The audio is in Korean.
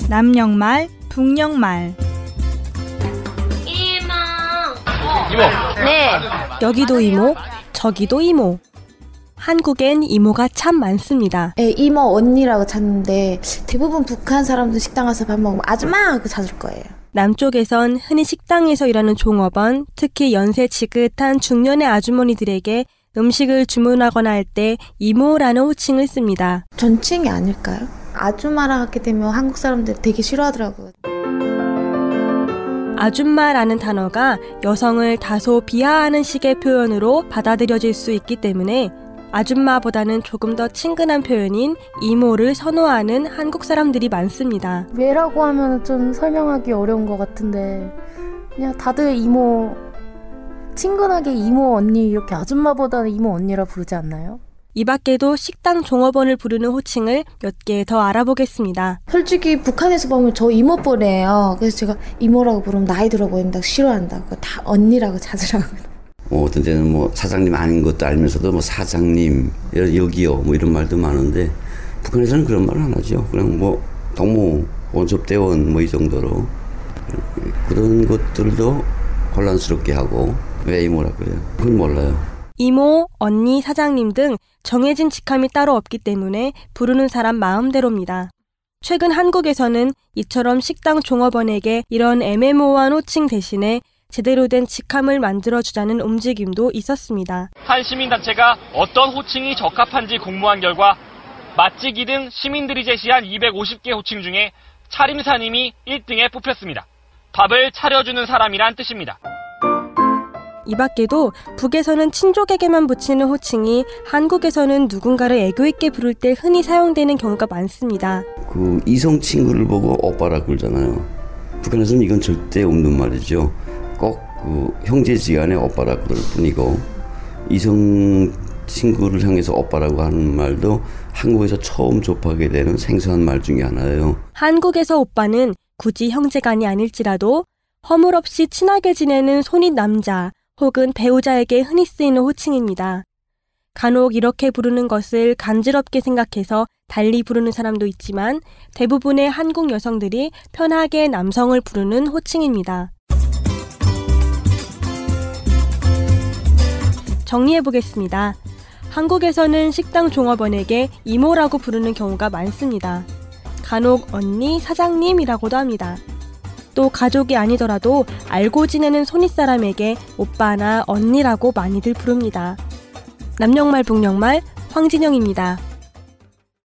남녘말, 북녘말. 이모. 네. 여기도 이모, 저기도 이모. 한국엔 이모가 참 많습니다. 네, 이모, 언니라고 찾는데 대부분 북한 사람들 식당 가서 밥 먹으면 아줌마 하고 찾을 거예요. 남쪽에선 흔히 식당에서 일하는 종업원, 특히 연세 지긋한 중년의 아주머니들에게 음식을 주문하거나 할 때 이모라는 호칭을 씁니다. 존칭이 아닐까요? 아줌마랑 하게 되면 한국 사람들 되게 싫어하더라고요. 아줌마라는 단어가 여성을 다소 비하하는 식의 표현으로 받아들여질 수 있기 때문에 아줌마보다는 조금 더 친근한 표현인 이모를 선호하는 한국 사람들이 많습니다. 왜라고 하면 좀 설명하기 어려운 것 같은데 그냥 다들 이모, 친근하게 이모 언니 이렇게 아줌마보다는 이모 언니라 부르지 않나요? 이 밖에도 식당 종업원을 부르는 호칭을 몇 개 더 알아보겠습니다. 솔직히 북한에서 보면 저 이모뻘이에요. 그래서 제가 이모라고 부르면 나이 들어 보인다고 싫어한다고 다 언니라고 찾으라고. 어떤 때는 뭐 사장님 아닌 것도 알면서도 뭐 사장님, 여기요 뭐 이런 말도 많은데 북한에서는 그런 말을 안 하죠. 그냥 뭐 동무, 원섭대원 뭐 이 정도로 그런 것들도 혼란스럽게 하고 왜 이모라 그래요? 그건 몰라요. 이모, 언니, 사장님 등 정해진 직함이 따로 없기 때문에 부르는 사람 마음대로입니다. 최근 한국에서는 이처럼 식당 종업원에게 이런 애매모호한 호칭 대신에 제대로 된 직함을 만들어주자는 움직임도 있었습니다. 한 시민단체가 어떤 호칭이 적합한지 공모한 결과 맛집 2등 시민들이 제시한 250개 호칭 중에 차림사님이 1등에 뽑혔습니다. 밥을 차려주는 사람이란 뜻입니다. 이 밖에도 북에서는 친족에게만 붙이는 호칭이 한국에서는 누군가를 애교 있게 부를 때 흔히 사용되는 경우가 많습니다. 그 이성 친구를 보고 오빠라 그러잖아요. 북한에서는 이건 절대 없는 말이죠. 꼭 그 형제지간에 오빠라 그럴 뿐이고 이성 친구를 향해서 오빠라고 하는 말도 한국에서 처음 접하게 되는 생소한 말 중에 하나예요. 한국에서 오빠는 굳이 형제간이 아닐지라도 허물없이 친하게 지내는 손윗 남자 혹은 배우자에게 흔히 쓰이는 호칭입니다. 간혹 이렇게 부르는 것을 간지럽게 생각해서 달리 부르는 사람도 있지만 대부분의 한국 여성들이 편하게 남성을 부르는 호칭입니다. 정리해보겠습니다. 한국에서는 식당 종업원에게 이모라고 부르는 경우가 많습니다. 간혹 언니, 사장님이라고도 합니다. 또 가족이 아니더라도 알고 지내는 손윗사람에게 오빠나 언니라고 많이들 부릅니다. 남녘말 북녘말 황진영입니다.